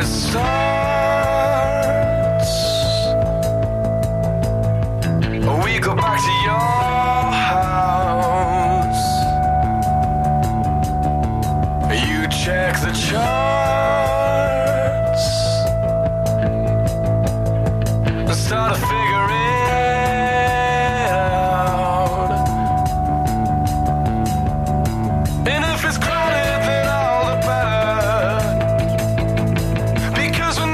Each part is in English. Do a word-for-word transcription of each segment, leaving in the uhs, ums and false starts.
it starts. We go back to your house. You check the charts and start to figure it out. And if it's crowded, then all the better, because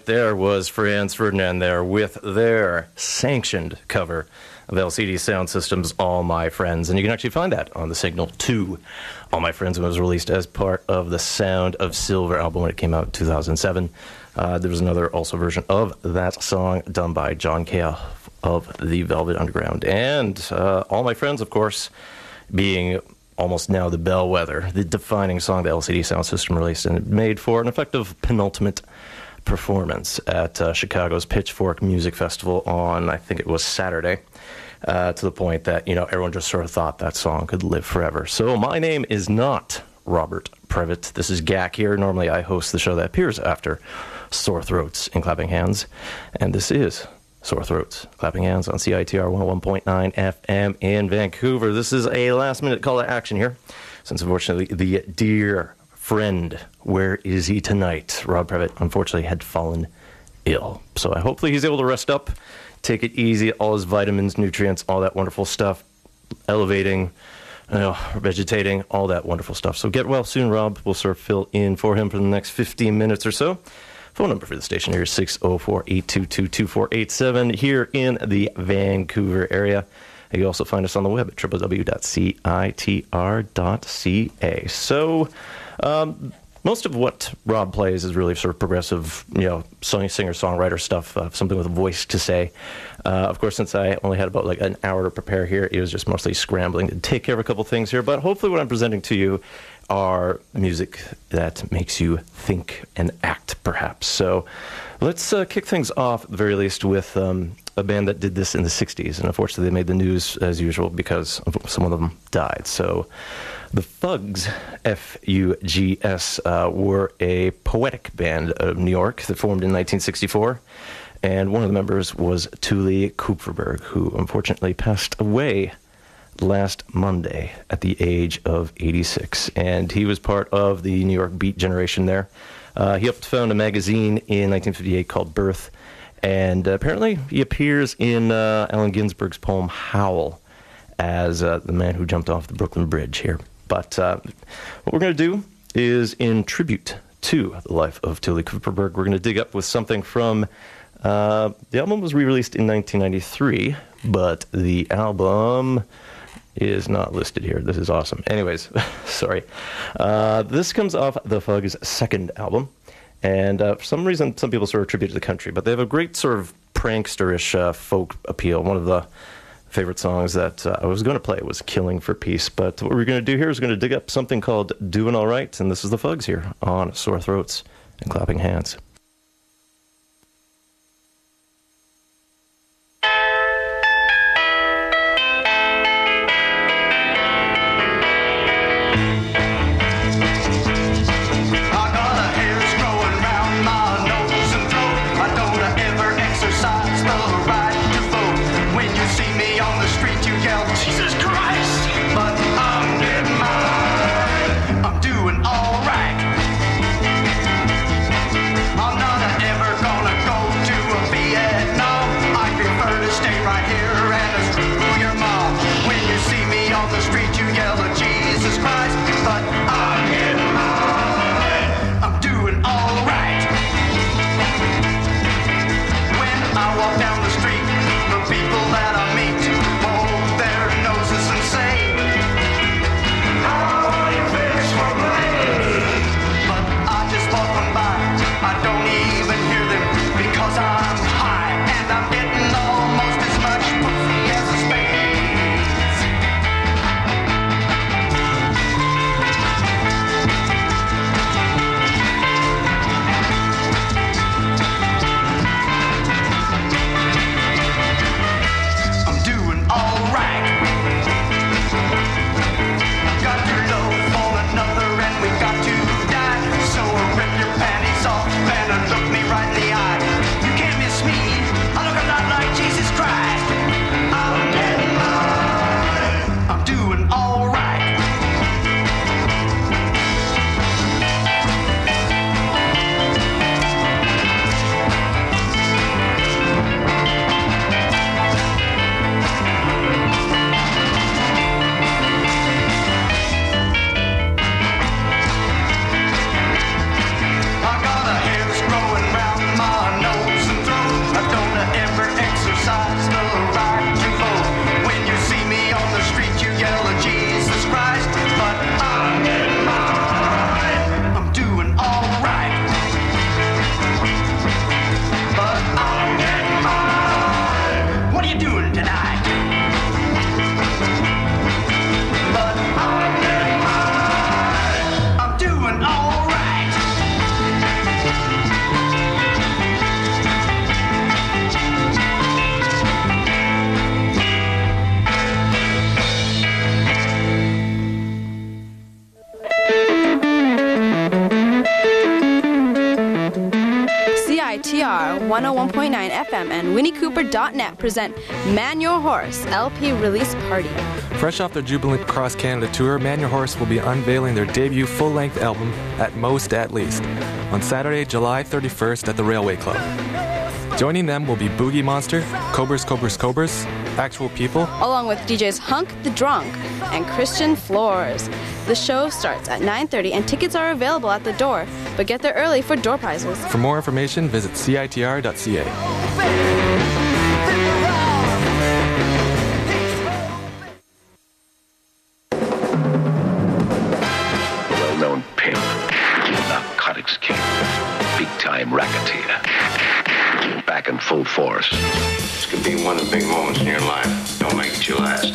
there was Franz Ferdinand there with their sanctioned cover of L C D Sound System's All My Friends. And you can actually find that on the Signal two. All My Friends was released as part of the Sound of Silver album when it came out in two thousand seven. Uh, there was another also version of that song done by John Cale of the Velvet Underground. And uh, All My Friends, of course, being almost now the bellwether, the defining song the L C D Sound System released, and it made for an effective penultimate performance at uh, Chicago's Pitchfork Music Festival on, I think it was Saturday, uh, to the point that, you know, everyone just sort of thought that song could live forever. So my name is not Robert Previtt. This is Gak here. Normally I host the show that appears after Sore Throats and Clapping Hands, and this is Sore Throats, Clapping Hands on C I T R one oh one point nine F M in Vancouver. This is a last-minute call to action here, since unfortunately the dear friend, where is he tonight, Rob Previtt, unfortunately had fallen ill. So I hopefully he's able to rest up, take it easy, all his vitamins, nutrients, all that wonderful stuff, elevating, you know, vegetating, all that wonderful stuff. So get well soon, Rob. We'll sort of fill in for him for the next fifteen minutes or so. Phone number for the station here is six oh four, eight two two, two four eight seven here in the Vancouver area. You can also find us on the web at w w w dot c i t r dot c a. So, um, most of what Rob plays is really sort of progressive, you know, singer-songwriter stuff, uh, something with a voice to say. Uh, of course, since I only had about like an hour to prepare here, it was just mostly scrambling to take care of a couple things here. But hopefully what I'm presenting to you are music that makes you think and act, perhaps. So let's uh, kick things off, at the very least, with um, a band that did this in the sixties. And unfortunately, they made the news, as usual, because some of them died. So the Fugs, F U G S, uh, were a poetic band of New York that formed in nineteen sixty-four. And one of the members was Tule Kupferberg, who unfortunately passed away last Monday at the age of eighty-six. And he was part of the New York Beat generation there. Uh, he helped found a magazine in nineteen fifty-eight called Birth. And uh, apparently he appears in uh, Allen Ginsberg's poem Howl as uh, the man who jumped off the Brooklyn Bridge here. But uh, what we're going to do is, in tribute to the life of Tule Kupferberg, we're going to dig up with something from... Uh, the album was re-released in nineteen ninety-three, but the album is not listed here. This is awesome. Anyways, sorry. Uh, this comes off the Fugs' second album, and uh, for some reason, some people sort of attribute it to the country, but they have a great sort of pranksterish uh, folk appeal. One of the favorite songs that uh, I was going to play was Killing for Peace, but what we're going to do here is we're going to dig up something called Doing All Right, and this is the Fugs here on Sore Throats and Clapping Hands. I'm doing all right. M and Winnie Cooper dot net present Man Your Horse L P release party. Fresh off their jubilant Cross Canada tour, Man Your Horse will be unveiling their debut full-length album, At Most At Least, on Saturday, July thirty-first at the Railway Club. Joining them will be Boogie Monster, Cobras Cobras Cobras, Actual People, along with D Js Hunk the Drunk and Christian Floors. The show starts at nine thirty and tickets are available at the door, but get there early for door prizes. For more information, visit C I T R dot C A. Well-known pimp, narcotics king, big-time racketeer, back in full force. This could be one of the big moments in your life. Don't make it your last.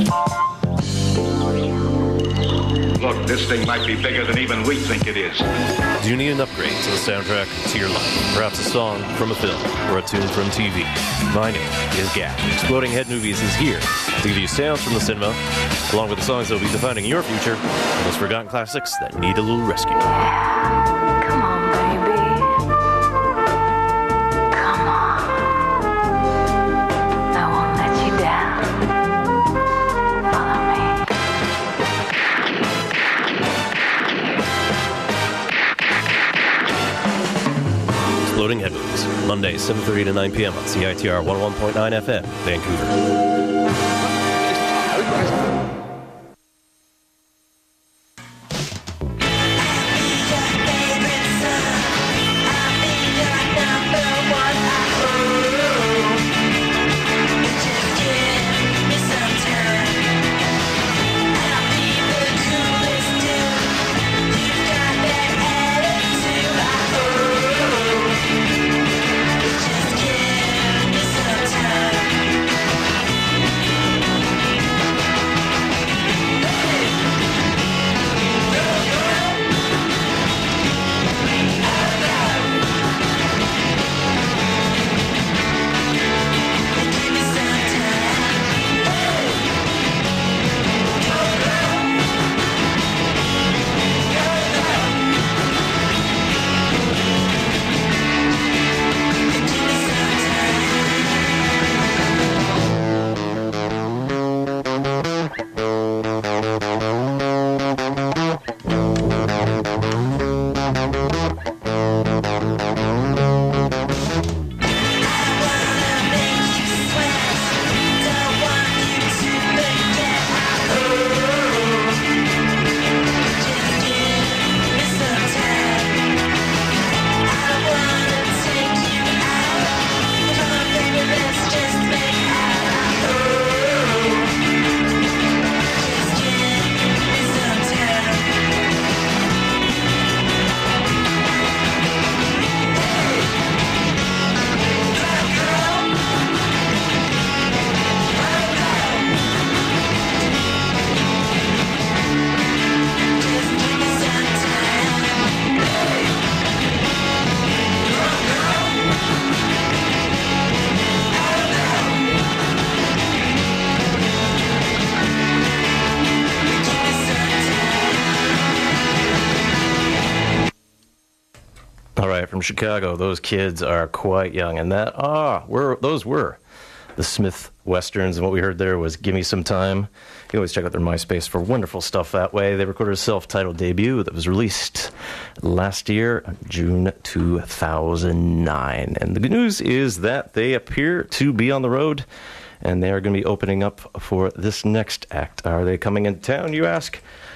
Look, this thing might be bigger than even we think it is. Do you need an upgrade to the soundtrack to your life? Perhaps a song from a film or a tune from T V? My name is Gap. Exploding Head Movies is here to give you sounds from the cinema, along with the songs that will be defining your future, and those forgotten classics that need a little rescue. Come on, baby. Come on. I won't let you down. Follow me. Exploding Head Movies, Monday, seven thirty to nine p.m. on C I T R one oh one point nine F M, Vancouver. From Chicago, those kids are quite young, and that ah, were those were the Smith Westerns, and what we heard there was "Give Me Some Time." You can always check out their MySpace for wonderful stuff that way. They recorded a self-titled debut that was released last year, June two thousand nine. And the good news is that they appear to be on the road, and they are going to be opening up for this next act. Are they coming into town, you ask?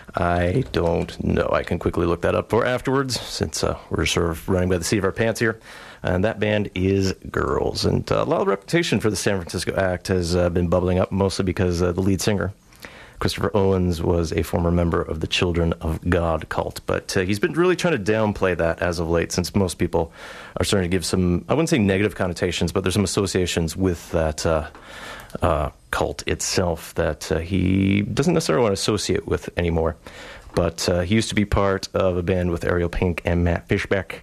I don't know. I can quickly look that up for afterwards, since uh, we're sort of running by the seat of our pants here. And that band is Girls. And uh, a lot of reputation for the San Francisco act has uh, been bubbling up, mostly because uh, the lead singer, Christopher Owens, was a former member of the Children of God cult. But uh, he's been really trying to downplay that as of late, since most people are starting to give some, I wouldn't say negative connotations, but there's some associations with that uh, uh, cult itself that uh, he doesn't necessarily want to associate with anymore. But uh, he used to be part of a band with Ariel Pink and Matt Fishbeck.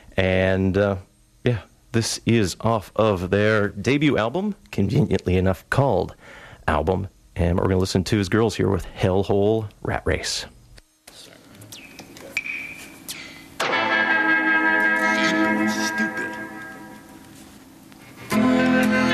And uh, yeah, this is off of their debut album, conveniently enough called Album. And what we're going to listen to is Girls here with Hellhole Rat Race. Stupid.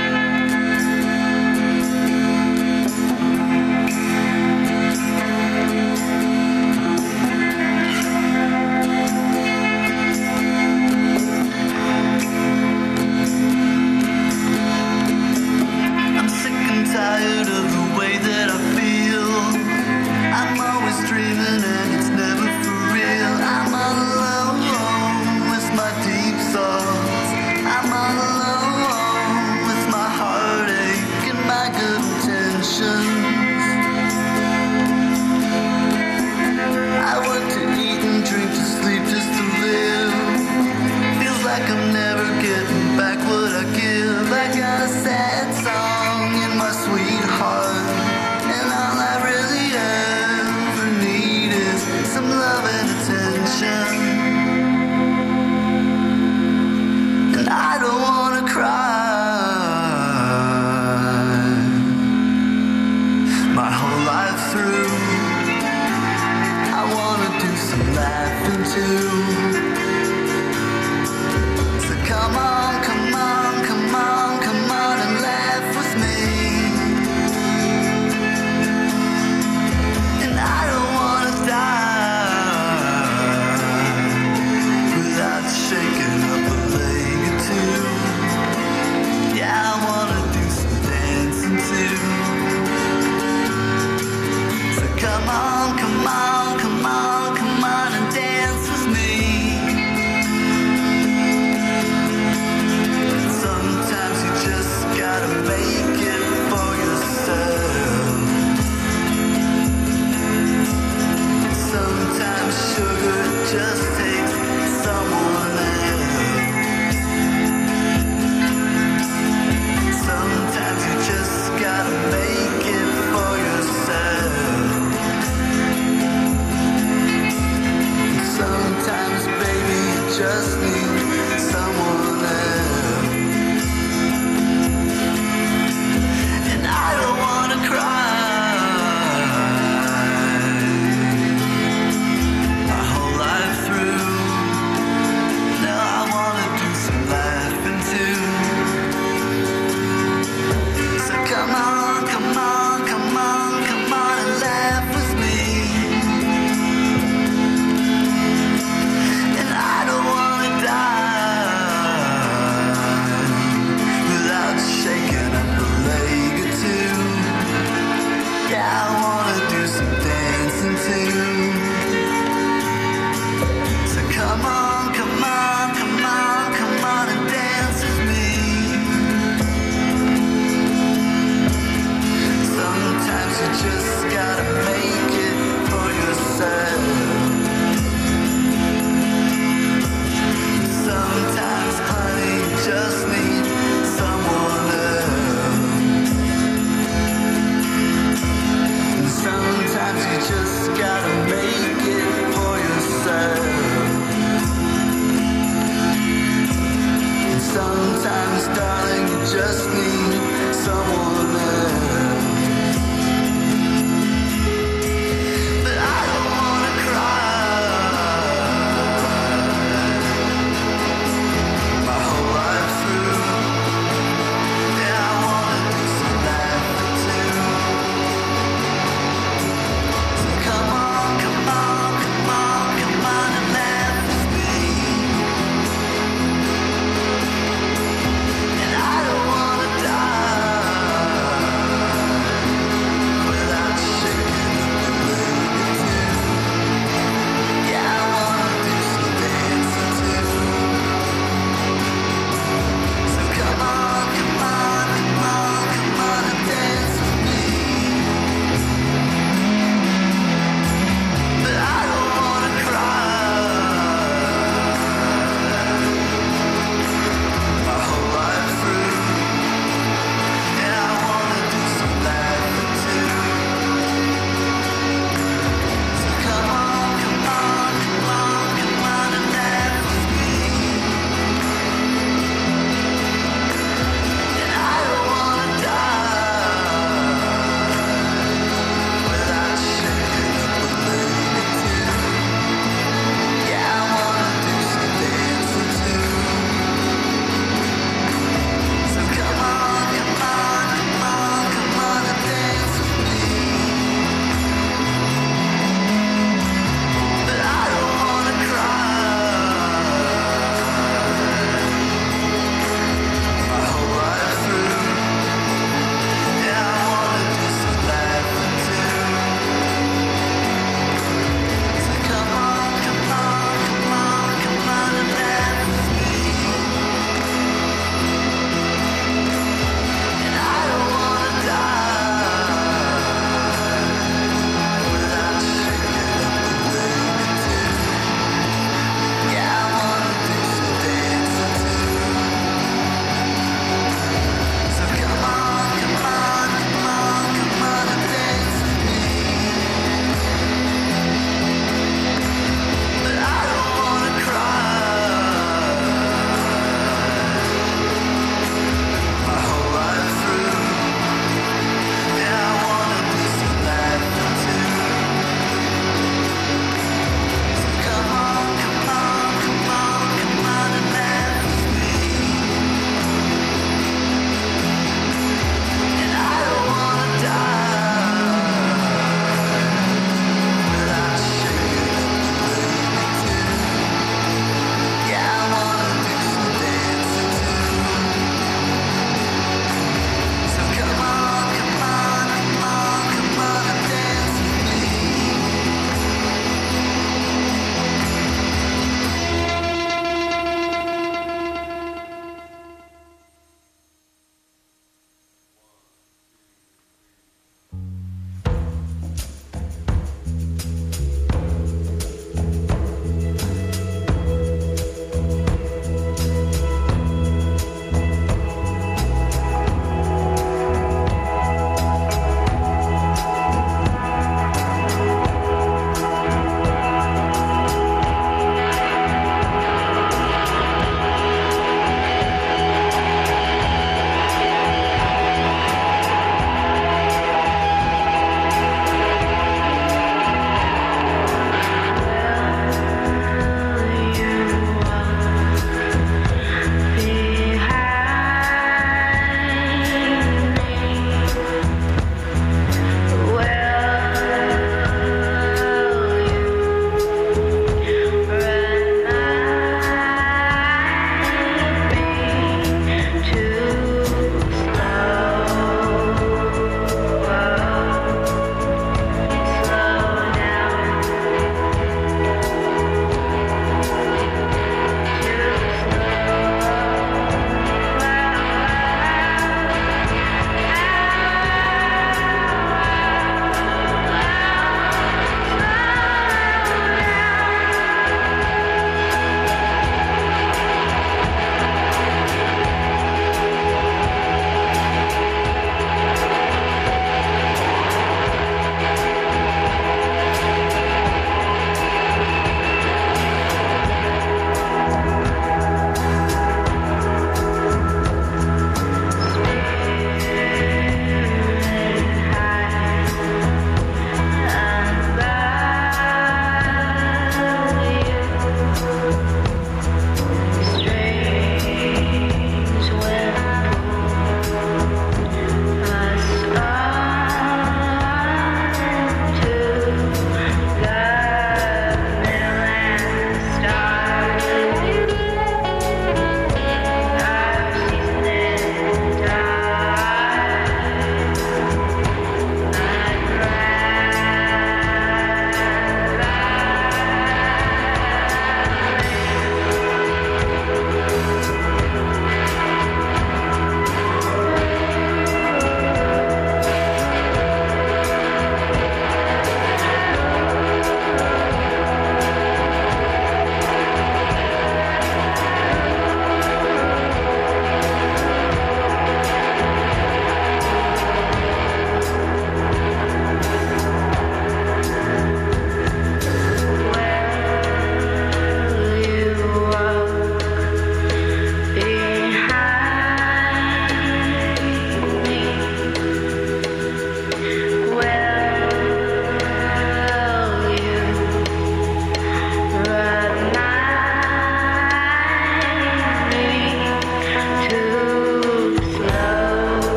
too. So come on, come on, come on, come on and laugh with me. And I don't wanna die without shaking up a leg or two. Yeah, I wanna do some dancing too. So come on, come on, come on, come on and dance with me. Sometimes you just gotta make it for yourself. Sometimes sugar just takes someone else. Sometimes you just gotta make it for yourself. Sometimes, baby, you just need someone else. And I don't wanna cry my whole life through. No, I wanna do some laughing too. So come on, come on, come on, come on and laugh with me. And I don't wanna die without shaking up a leg or two. Yeah, I wanna do some dancing too. So come on, come on, come on, come on and dance with me. Sometimes you just gotta make it for yourself. Sometimes, honey, you just need someone else. Sometimes you just gotta make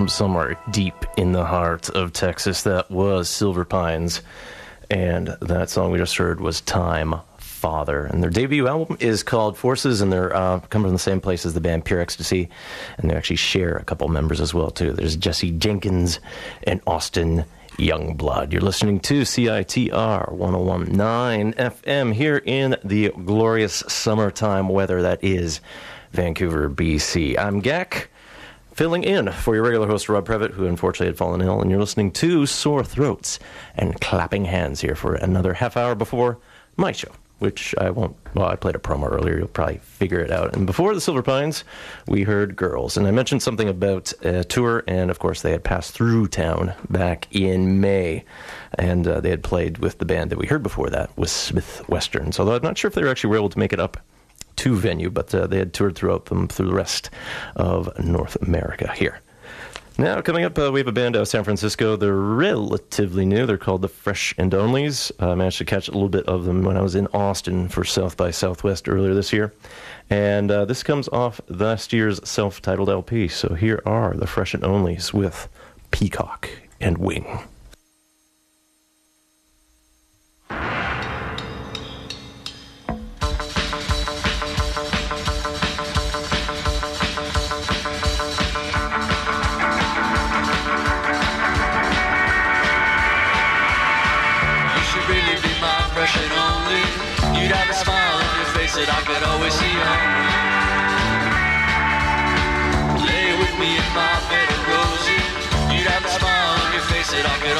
from somewhere deep in the heart of Texas. That was Silver Pines, and that song we just heard was Time Father. And their debut album is called Forces, and they're uh, come from the same place as the band Pure Ecstasy, and they actually share a couple members as well, too. There's Jesse Jenkins and Austin Youngblood. You're listening to C I T R one oh one point nine F M here in the glorious summertime weather that is Vancouver, B C. I'm Gak, filling in for your regular host, Rob Previtt, who unfortunately had fallen ill, and you're listening to Sore Throats and Clapping Hands here for another half hour before my show, which I won't, well, I played a promo earlier, you'll probably figure it out. And before the Silver Pines, we heard Girls, and I mentioned something about a tour, and of course they had passed through town back in May, and uh, they had played with the band that we heard before that, was Smith Westerns, although I'm not sure if they were actually were able to make it up to venue, but uh, they had toured throughout them through the rest of North America here. Now, coming up, uh, we have a band out of San Francisco. They're relatively new. They're called the Fresh and Onlys. I uh, managed to catch a little bit of them when I was in Austin for South by Southwest earlier this year. And uh, this comes off last year's self-titled L P. So here are the Fresh and Onlys with Peacock and Wing. That I could always see on me. Lay with me in my bed of roses. You'd have a smile on your face that I could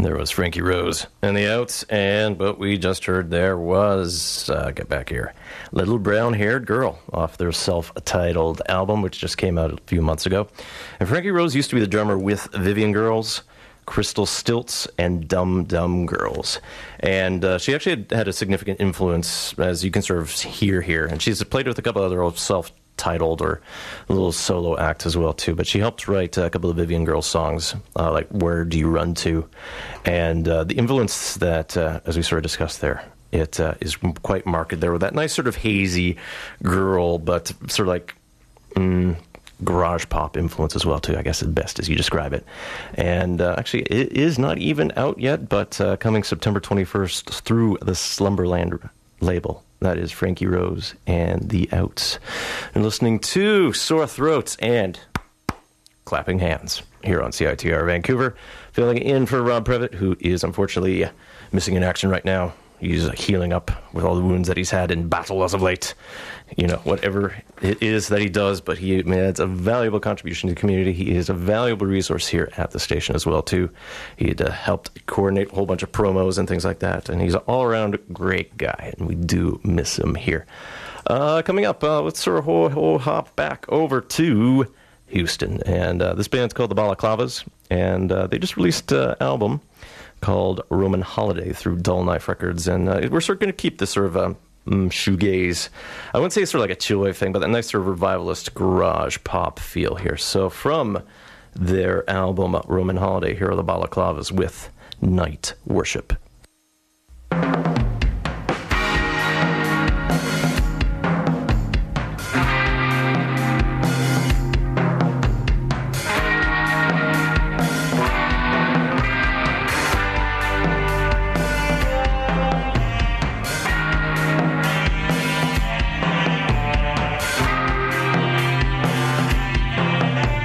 There was Frankie Rose and the Outs, and what we just heard there was, uh, get back here, Little Brown Haired Girl off their self-titled album, which just came out a few months ago. And Frankie Rose used to be the drummer with Vivian Girls, Crystal Stilts, and Dum Dum Girls. And uh, she actually had, had a significant influence, as you can sort of hear here. And she's played with a couple other self titled or little solo acts as well too, but she helped write a couple of Vivian Girls songs, uh, like Where Do You Run To? And uh, the influence that, uh, as we sort of discussed there, it uh, is quite marked there with that nice sort of hazy girl, but sort of like mm, garage pop influence as well too, I guess, at best as you describe it. And uh, actually it is not even out yet, but uh, coming September twenty-first through the Slumberland label. That is Frankie Rose and the Outs. And listening to Sore Throats and Clapping Hands here on C I T R Vancouver. Filling in for Rob Previtt, who is unfortunately missing in action right now. He's healing up with all the wounds that he's had in battle as of late. You know, whatever it is that he does, but he adds a valuable contribution to the community. He is a valuable resource here at the station as well, too. He had uh, helped coordinate a whole bunch of promos and things like that, and he's an all-around great guy, and we do miss him here. Uh, coming up, uh, let's sort of ho- ho- hop back over to Houston, and uh, this band's called the Balaclavas, and uh, they just released an uh, album called Roman Holiday through Dull Knife Records, and uh, we're sort of going to keep this sort of um, mm, shoegaze. I wouldn't say it's sort of like a chill wave thing, but that nice sort of revivalist garage pop feel here. So from their album Roman Holiday, here are the Balaclavas with Night Worship.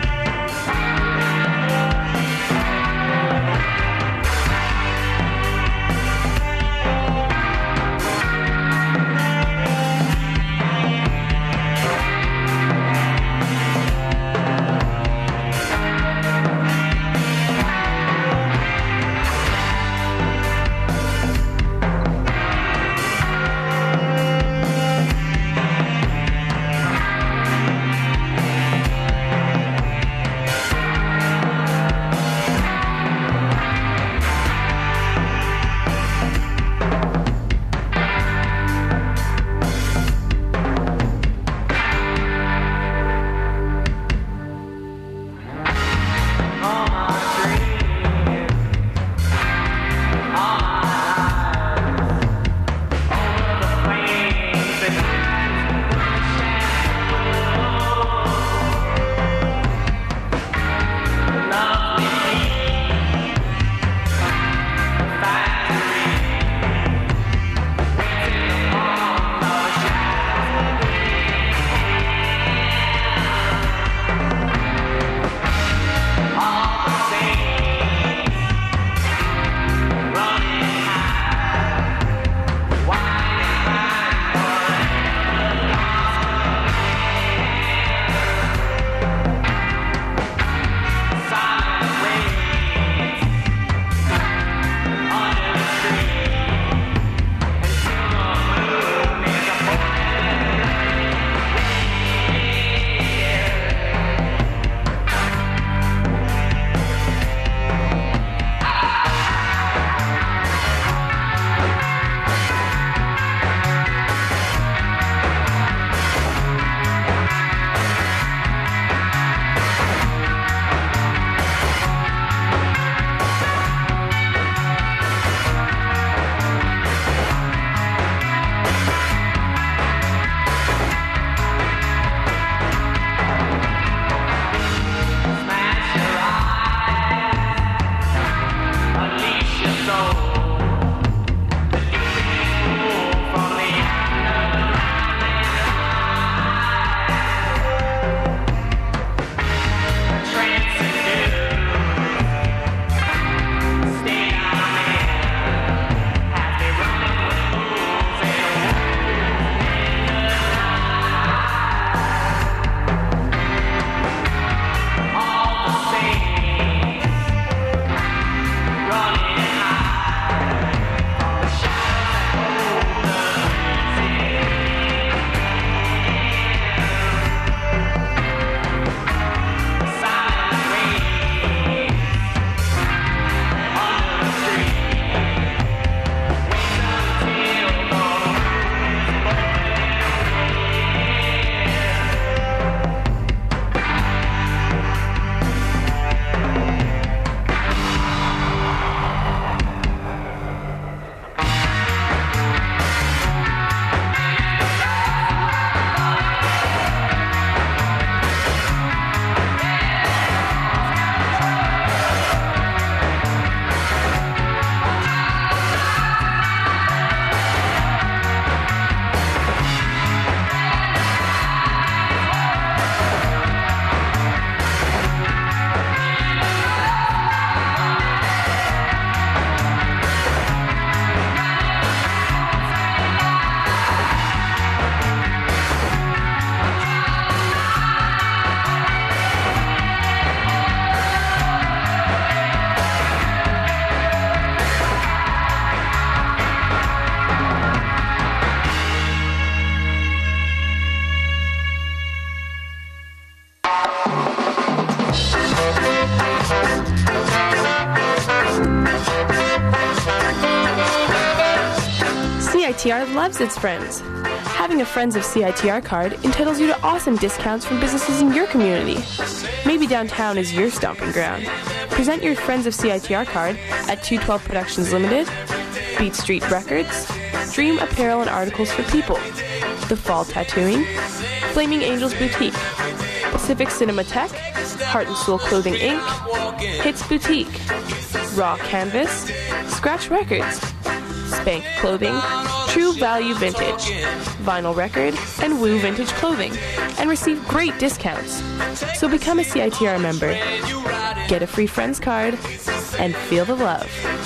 Night T R loves its friends. Having a Friends of C I T R card entitles you to awesome discounts from businesses in your community. Maybe downtown is your stomping ground. Present your Friends of C I T R card at two twelve Productions Limited, Beat Street Records, Dream Apparel and Articles for People, The Fall Tattooing, Flaming Angels Boutique, Pacific Cinematheque, Heart and Soul Clothing Incorporated, Hits Boutique, Raw Canvas, Scratch Records, Spank Clothing, True Value Vintage, Vinyl Record, and Woo Vintage Clothing, and receive great discounts. So become a C I T R member, get a free Friends card, and feel the love.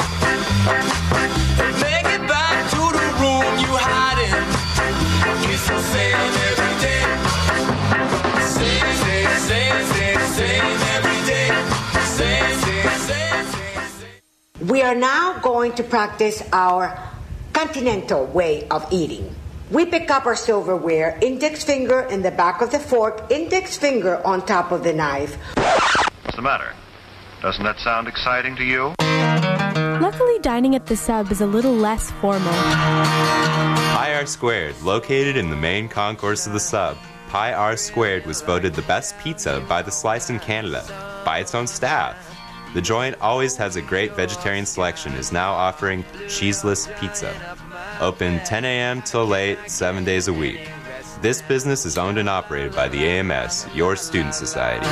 Make it back to the room you hide in. It's the same every day. Same, same, same, same, same every day. Same, same, same, same, same. We are now going to practice our continental way of eating. We pick up our silverware, index finger in the back of the fork, index finger on top of the knife. What's the matter? Doesn't that sound exciting to you? Luckily, dining at the Sub is a little less formal. Pi R Squared, located in the main concourse of the Sub. Pi R Squared was voted the best pizza by The Slice in Canada, by its own staff. The joint always has a great vegetarian selection, is now offering cheeseless pizza. Open ten a.m. till late, seven days a week. This business is owned and operated by the A M S, your student society.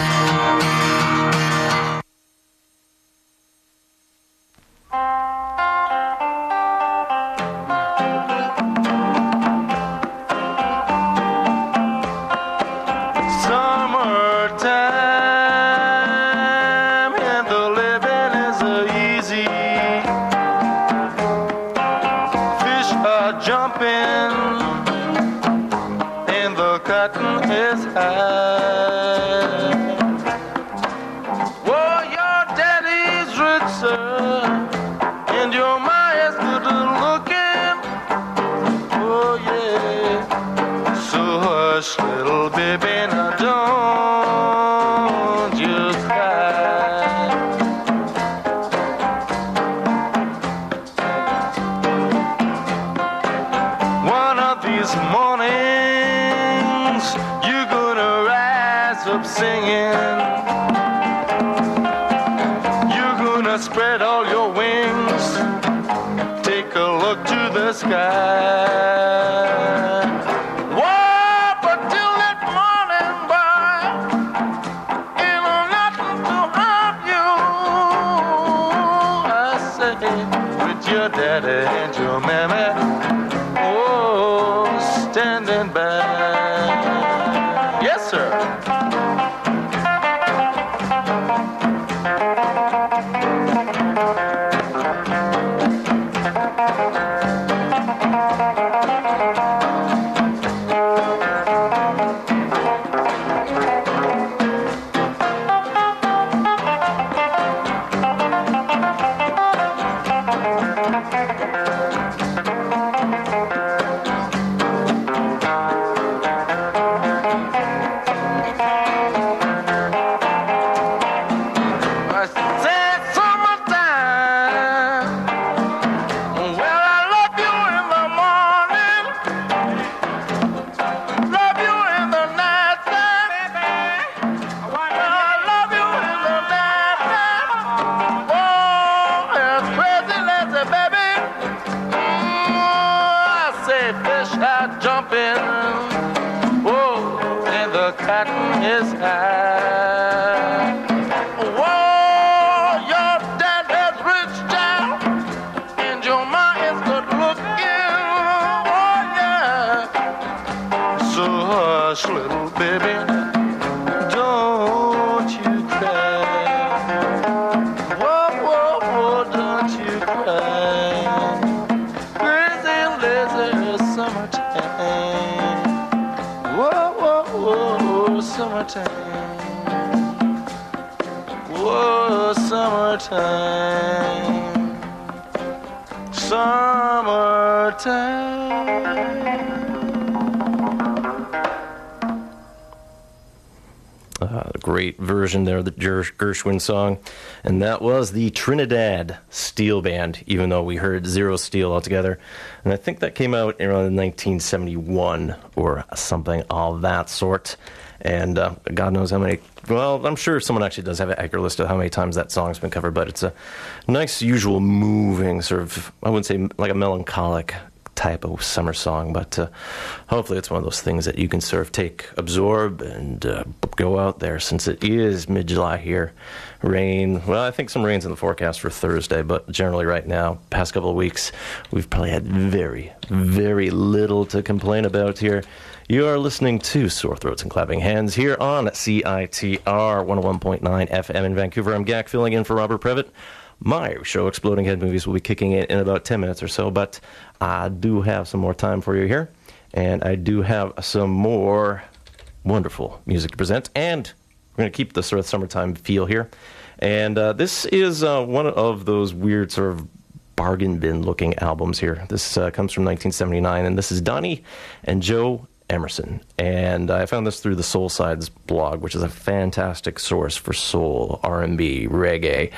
great version there, the Ger- Gershwin song. And that was the Trinidad Steel Band, even though we heard Zero Steel altogether. And I think that came out around nineteen seventy-one or something of that sort. And uh, God knows how many, well, I'm sure someone actually does have an accurate list of how many times that song's been covered, but it's a nice, usual, moving, sort of, I wouldn't say like a melancholic type of summer song, but uh, hopefully it's one of those things that you can sort of take, absorb, and uh, go out there, since it is mid-July here. Rain, well, I think some rain's in the forecast for Thursday, but generally right now, past couple of weeks, we've probably had very, very little to complain about here. You are listening to Sore Throats and Clapping Hands here on C I T R one oh one point nine F M in Vancouver. I'm Gak, filling in for Robert Previtt. My show, Exploding Head Movies, will be kicking in in about ten minutes or so, but I do have some more time for you here, and I do have some more wonderful music to present, and we're going to keep the sort of summertime feel here. And uh, this is uh, one of those weird sort of bargain bin looking albums here. This uh, comes from nineteen seventy-nine, and this is Donnie and Joe Emerson. And I found this through the Soul Sides blog, which is a fantastic source for soul, R and B, reggae,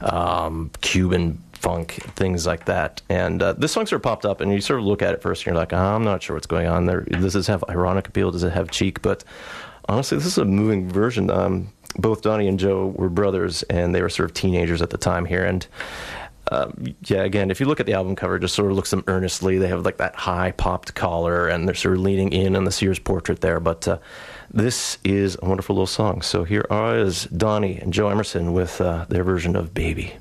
um, Cuban funk, things like that. And uh, this song sort of popped up, and you sort of look at it first, and you're like, oh, I'm not sure what's going on there. Does this have ironic appeal? Does it have cheek? But honestly, this is a moving version. Um, both Donnie and Joe were brothers, and they were sort of teenagers at the time here. And Uh, yeah, again, if you look at the album cover, it just sort of looks them earnestly. They have like that high popped collar, and they're sort of leaning in on the Sears portrait there. But uh, this is a wonderful little song. So here is Donnie and Joe Emerson with uh, their version of Baby.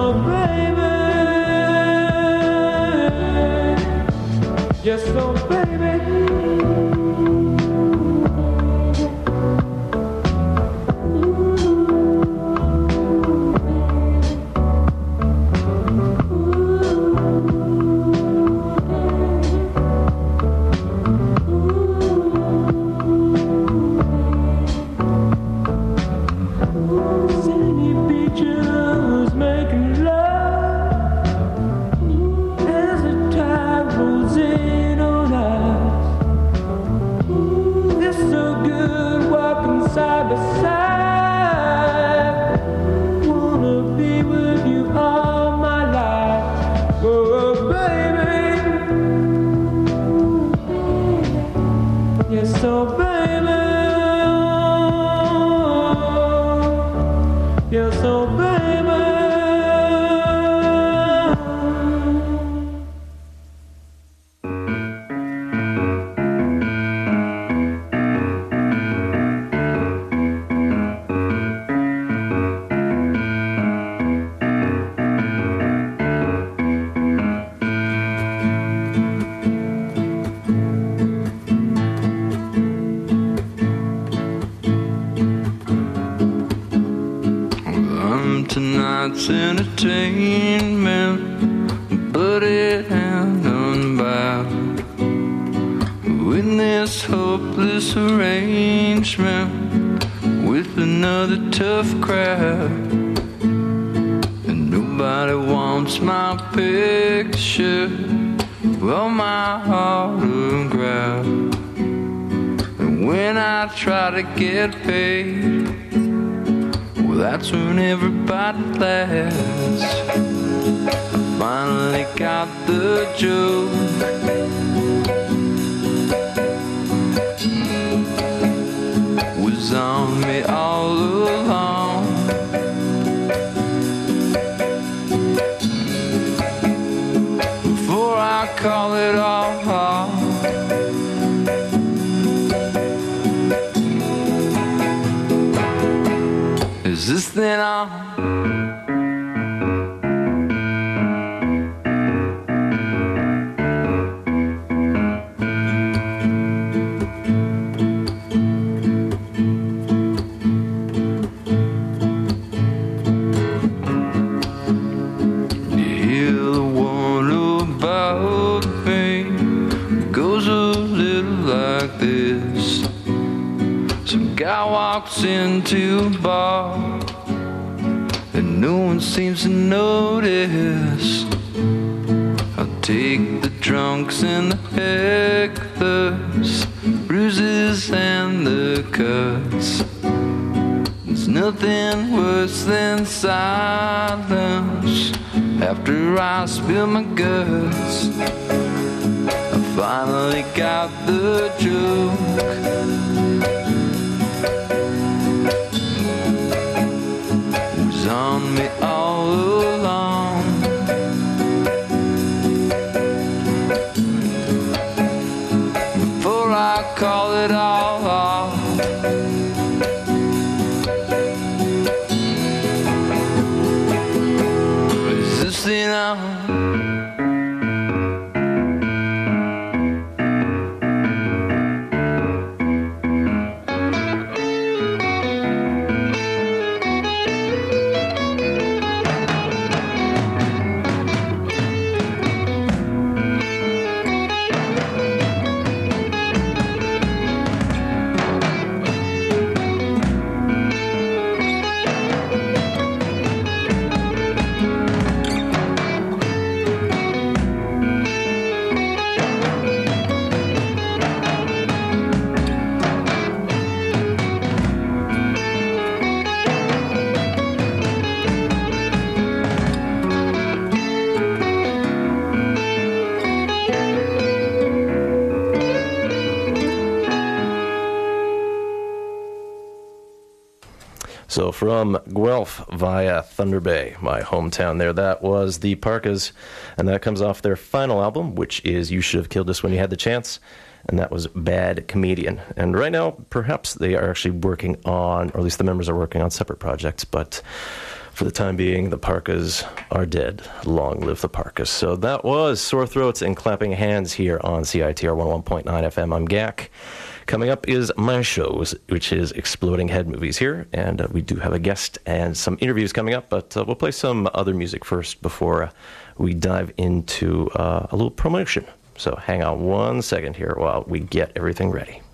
Yes, oh baby. so baby, yes, so baby. Tonight's entertainment, but it ain't unbound. In this hopeless arrangement with another tough crowd, and nobody wants my picture or my autograph. And when I try to get paid, that's when everybody laughs. I finally got the joke. Was on me all along. Before I call it all off, is this thing on? You hear the one about me goes a little like this. Some guy walks into a bar and no one seems to notice. I'll take the drunks and the hecklers, bruises and the cuts. There's nothing worse than silence after I spill my guts. I finally got the joke. On me all along. Before I call it all off, is this thing on? So from Guelph via Thunder Bay, my hometown there, that was the Parkas, and that comes off their final album, which is You Should Have Killed Us When You Had the Chance, and that was Bad Comedian. And right now, perhaps they are actually working on, or at least the members are working on separate projects, but for the time being, the Parkas are dead. Long live the Parkas. So that was Sore Throats and Clapping Hands here on C I T R one oh one point nine F M. I'm G A C. Coming up is my shows, which is Exploding Head Movies here, and uh, we do have a guest and some interviews coming up, but uh, we'll play some other music first before uh, we dive into uh, a little promotion. So hang on one second here while we get everything ready.